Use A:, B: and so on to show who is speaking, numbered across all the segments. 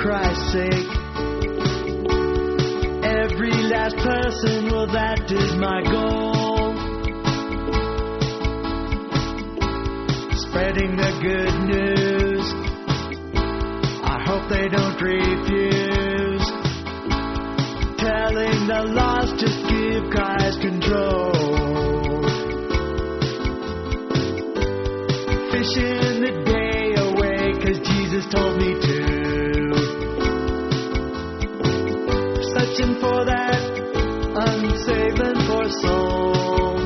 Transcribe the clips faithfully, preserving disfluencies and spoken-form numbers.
A: Christ's sake. Every last person, well, that is my goal. Spreading the good news, I hope they don't refuse. Telling the lost, just give Christ control. Fishing the day away, 'cause Jesus told me to. Searching for that unsaved and for soul.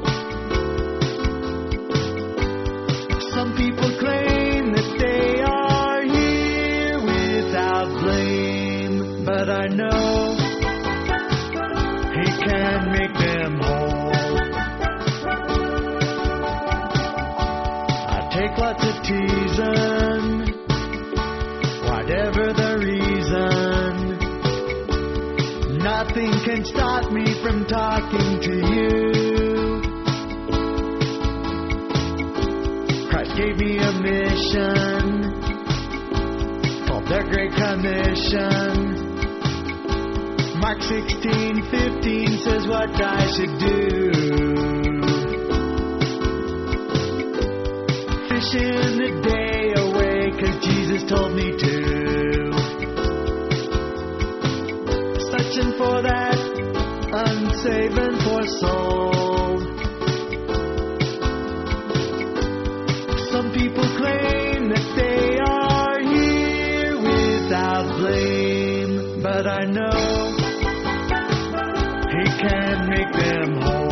A: Some people claim that they are here without blame, but I know He can make them whole. I take lots of teasing, whatever the reason. Nothing can stop me from talking to you. Christ gave me a mission called the Great Commission. Mark sixteen fifteen says what I should do. Fishing the day away, 'cause Jesus told me to. Searching for that unsaved and for soul. Some people claim that they are here without blame, but I know He can make them whole.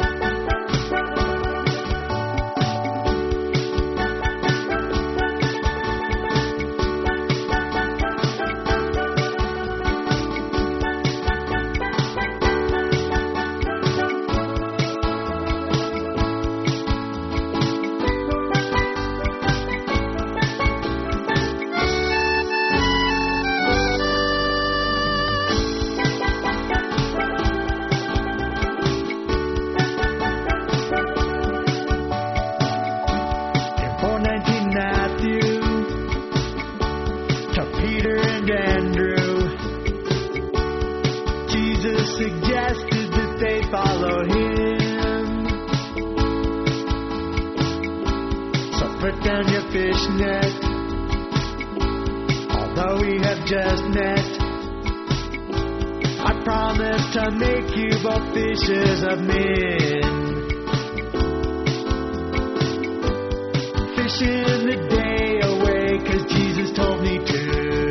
A: Suggested that they follow Him. So put down your fishnet, although we have just met. I promise to make you both fishers of men. Fishing the day away, 'cause Jesus told me to.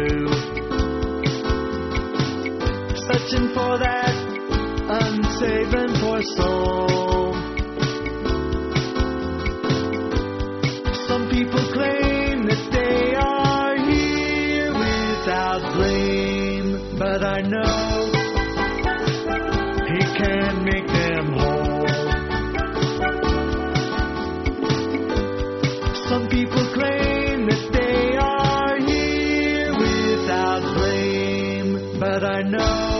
A: Searching for that unsaved and for soul. Some people claim that they are here without blame, but I know He can make them whole. Some people claim that they are here without blame, but I know